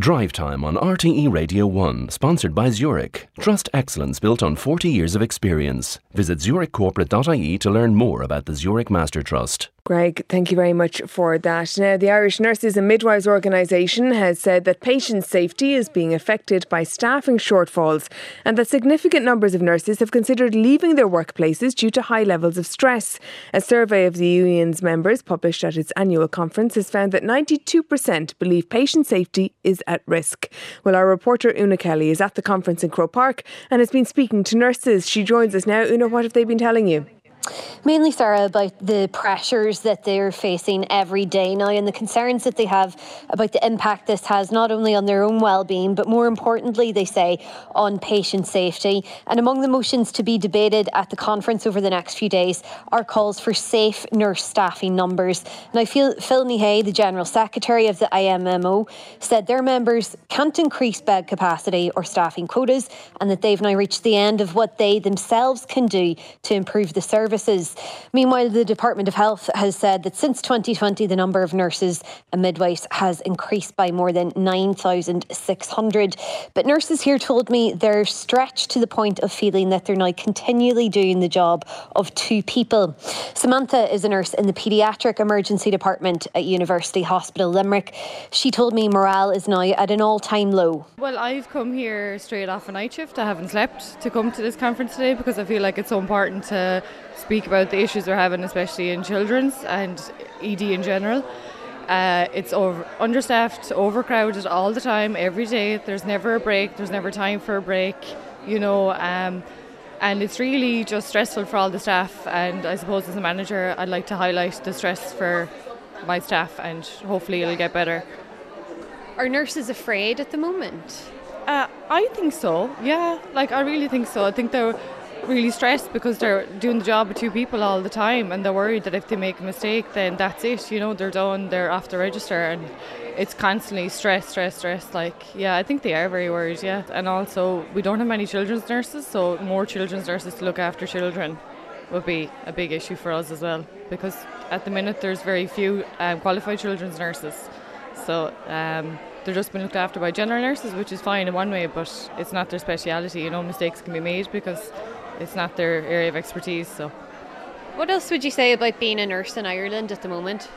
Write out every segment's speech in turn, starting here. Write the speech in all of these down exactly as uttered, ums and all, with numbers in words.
Drive Time on R T E Radio one, sponsored by Zurich. Trust excellence built on forty years of experience. Visit zurich corporate dot I E to learn more about the Zurich Master Trust. Greg, thank you very much for that. Now, the Irish Nurses and Midwives Organisation has said that patient safety is being affected by staffing shortfalls and that significant numbers of nurses have considered leaving their workplaces due to high levels of stress. A survey of the union's members published at its annual conference has found that ninety-two percent believe patient safety is at risk. Well, our reporter Una Kelly is at the conference in Croke Park and has been speaking to nurses. She joins us now. Una, what have they been telling you? Mainly, Sarah, about the pressures that they're facing every day now and the concerns that they have about the impact this has not only on their own well-being, but more importantly, they say, on patient safety. And among the motions to be debated at the conference over the next few days are calls for safe nurse staffing numbers. Now, Phil Nahay, the General Secretary of the I M M O, said their members can't increase bed capacity or staffing quotas and that they've now reached the end of what they themselves can do to improve the service. Meanwhile, the Department of Health has said that since twenty twenty, the number of nurses and midwives has increased by more than nine thousand six hundred. But nurses here told me they're stretched to the point of feeling that they're now continually doing the job of two people. Samantha is a nurse in the paediatric emergency department at University Hospital Limerick. She told me morale is now at an all-time low. Well, I've come here straight off a night shift. I haven't slept to come to this conference today because I feel like it's so important to speak about the issues we're having, especially in children's and E D in general. Uh, it's over, understaffed, overcrowded all the time, every day. There's never a break. There's never time for a break, you know. Um, and it's really just stressful for all the staff. And I suppose as a manager, I'd like to highlight the stress for my staff, and hopefully it'll get better. Are nurses afraid at the moment? Uh, I think so. Yeah, like I really think so. I think they're really stressed because they're doing the job of two people all the time, and they're worried that if they make a mistake, then that's it, you know, they're done, they're off the register, and it's constantly stress, stress, stress. Like, yeah, I think they are very worried, yeah. And also, we don't have many children's nurses, so more children's nurses to look after children would be a big issue for us as well, because at the minute there's very few um, qualified children's nurses, so um, they're just been looked after by general nurses, which is fine in one way, but it's not their speciality, you know. Mistakes can be made because it's not their area of expertise. So, what else would you say about being a nurse in Ireland at the moment?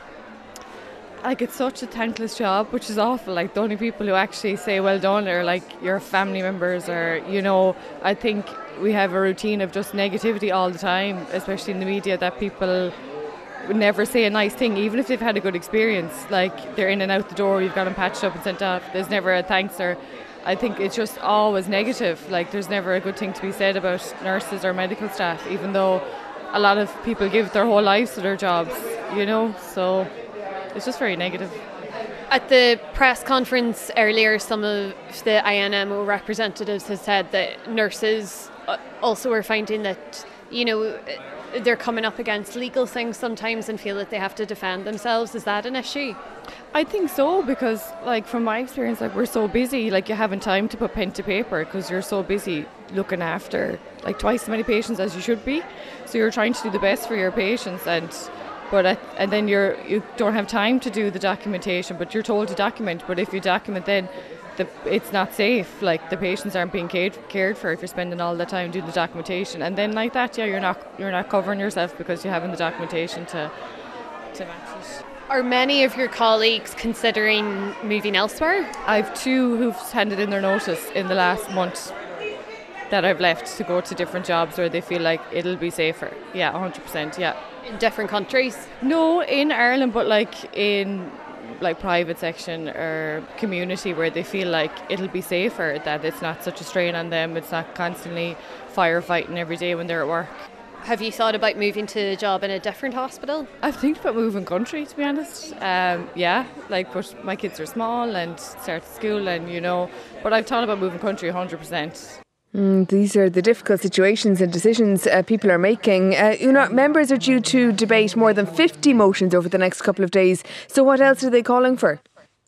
Like, it's such a thankless job, which is awful. Like, the only people who actually say well done are like your family members, or, you know, I think we have a routine of just negativity all the time, especially in the media, that people would never say a nice thing, even if they've had a good experience. Like, they're in and out the door, you've got them patched up and sent off. There's never a thanks, or I think it's just always negative. Like, there's never a good thing to be said about nurses or medical staff, even though a lot of people give their whole lives to their jobs, you know, so it's just very negative. At the press conference earlier, some of the I N M O representatives have said that nurses also are finding that, you know, they're coming up against legal things sometimes and feel that they have to defend themselves. Is that an issue? I think so, because like from my experience, like we're so busy, like you haven't time to put pen to paper because you're so busy looking after like twice as many patients as you should be. So you're trying to do the best for your patients, and but at, and then you're you don't have time to do the documentation, but you're told to document. But if you document, then the, it's not safe. Like, the patients aren't being cared, cared for if you're spending all the time doing the documentation. And then like that, yeah, you're not you're not covering yourself because you haven't the documentation to to match it. Are many of your colleagues considering moving elsewhere? I've two who've handed in their notice in the last month that I've left to go to different jobs where they feel like it'll be safer. Yeah, one hundred percent, yeah. In different countries? No, in Ireland, but like in like private section or community where they feel like it'll be safer, that it's not such a strain on them, it's not constantly firefighting every day when they're at work. Have you thought about moving to a job in a different hospital? I've think about moving country, to be honest. Um, yeah, like, but my kids are small and start school, and you know, but I've thought about moving country one hundred percent. Mm, these are the difficult situations and decisions uh, people are making. Uh, you know, members are due to debate more than fifty motions over the next couple of days. So what else are they calling for?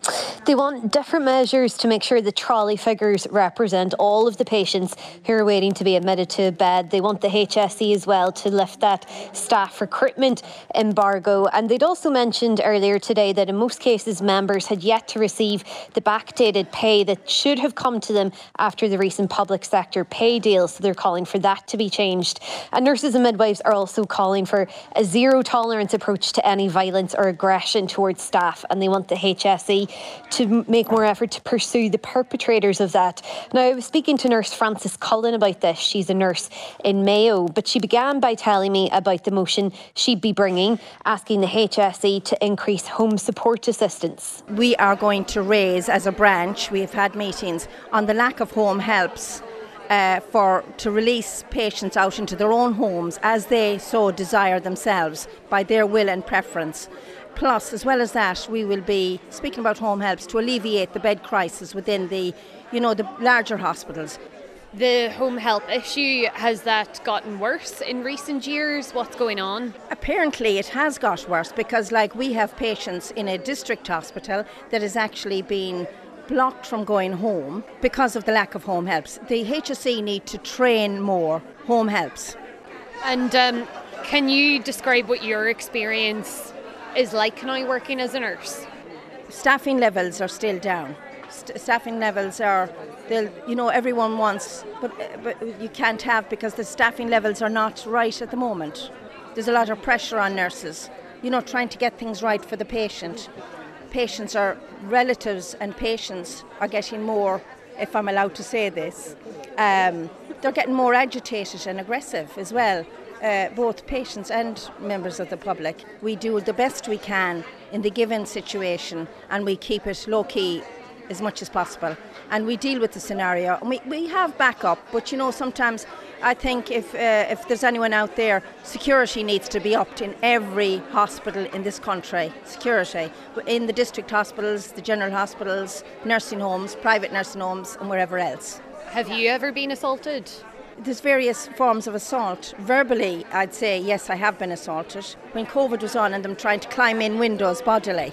They want different measures to make sure the trolley figures represent all of the patients who are waiting to be admitted to a bed. They want the H S E as well to lift that staff recruitment embargo. And they'd also mentioned earlier today that in most cases members had yet to receive the backdated pay that should have come to them after the recent public sector pay deal. So they're calling for that to be changed. And nurses and midwives are also calling for a zero tolerance approach to any violence or aggression towards staff. And they want the H S E to make more effort to pursue the perpetrators of that. Now, I was speaking to nurse Frances Cullen about this. She's a nurse in Mayo, but she began by telling me about the motion she'd be bringing, asking the H S E to increase home support assistance. We are going to raise, as a branch, we have had meetings on the lack of home helps uh, for to release patients out into their own homes as they so desire themselves by their will and preference. Plus, as well as that, we will be speaking about home helps to alleviate the bed crisis within the, you know, the larger hospitals. The home help issue, has that gotten worse in recent years? What's going on? Apparently it has got worse because, like, we have patients in a district hospital that has actually been blocked from going home because of the lack of home helps. The H S E need to train more home helps. And um, can you describe what your experience is like now working as a nurse? Staffing levels are still down. St- staffing levels are, they'll, you know, everyone wants, but, but you can't have because the staffing levels are not right at the moment. There's a lot of pressure on nurses, you know, trying to get things right for the patient. Patients are, relatives and patients are getting more, if I'm allowed to say this, um, they're getting more agitated and aggressive as well. Uh, both patients and members of the public. We do the best we can in the given situation and we keep it low-key as much as possible. And we deal with the scenario. And we, we have backup, but you know, sometimes I think if, uh, if there's anyone out there, security needs to be upped in every hospital in this country. Security. In the district hospitals, the general hospitals, nursing homes, private nursing homes and wherever else. Have you ever been assaulted? There's various forms of assault. Verbally, I'd say, yes, I have been assaulted. When COVID was on and them trying to climb in windows bodily.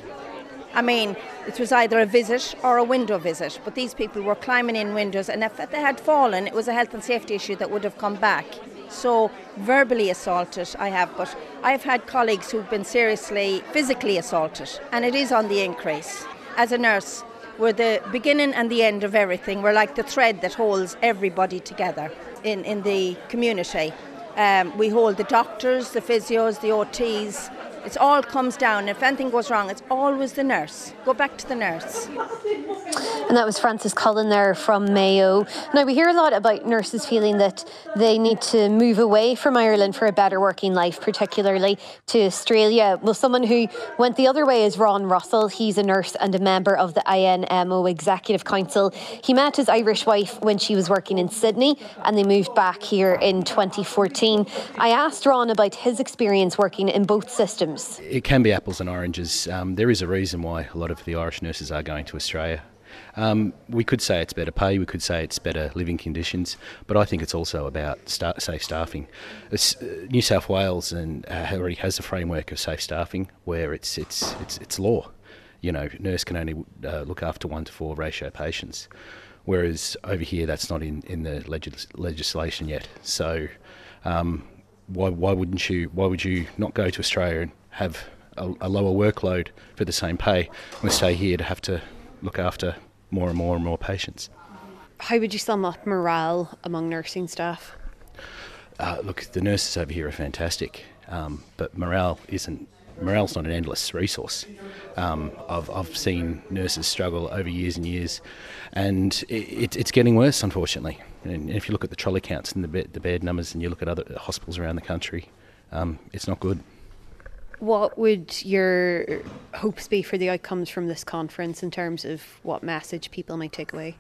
I mean, it was either a visit or a window visit, but these people were climbing in windows, and if they had fallen, it was a health and safety issue that would have come back. So, verbally assaulted I have, but I've had colleagues who've been seriously physically assaulted, and it is on the increase. As a nurse, we're the beginning and the end of everything. We're like the thread that holds everybody together in, in the community. Um, we hold the doctors, the physios, the O Ts. It all comes down. If anything goes wrong, it's always the nurse. Go back to the nurse. And that was Frances Cullen there from Mayo. Now, we hear a lot about nurses feeling that they need to move away from Ireland for a better working life, particularly to Australia. Well, someone who went the other way is Ron Russell. He's a nurse and a member of the I N M O Executive Council. He met his Irish wife when she was working in Sydney and they moved back here in twenty fourteen. I asked Ron about his experience working in both systems. It can be apples and oranges. Um, there is a reason why a lot of the Irish nurses are going to Australia. Um, we could say it's better pay, we could say it's better living conditions, but I think it's also about sta- safe staffing. It's, uh, New South Wales and uh, already has a framework of safe staffing where it's it's it's, it's law. You know, nurse can only uh, look after one to four ratio patients, whereas over here that's not in, in the legis- legislation yet. So um, why why wouldn't you? Why would you not go to Australia and have a, a lower workload for the same pay and stay here to have to look after more and more and more patients? How would you sum up morale among nursing staff? Uh, look, the nurses over here are fantastic, um, but morale isn't. Morale's not an endless resource. Um, I've I've seen nurses struggle over years and years, and it, it's getting worse, unfortunately. And if you look at the trolley counts and the bed, the bed numbers, and you look at other hospitals around the country, um, it's not good. What would your hopes be for the outcomes from this conference in terms of what message people might take away?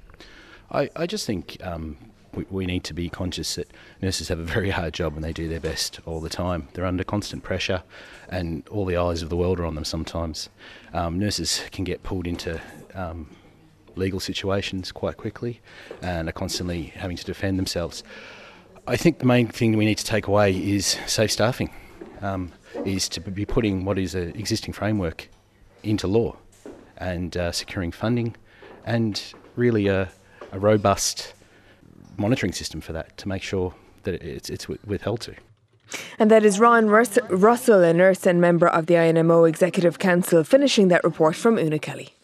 I, I just think um, we, we need to be conscious that nurses have a very hard job and they do their best all the time. They're under constant pressure and all the eyes of the world are on them sometimes. Um, nurses can get pulled into um, legal situations quite quickly and are constantly having to defend themselves. I think the main thing we need to take away is safe staffing. Um, is to be putting what is an existing framework into law and uh, securing funding, and really a, a robust monitoring system for that to make sure that it's, it's withheld to. And that is Ron Rus- Russell, a nurse and member of the I N M O Executive Council, finishing that report from Una Kelly.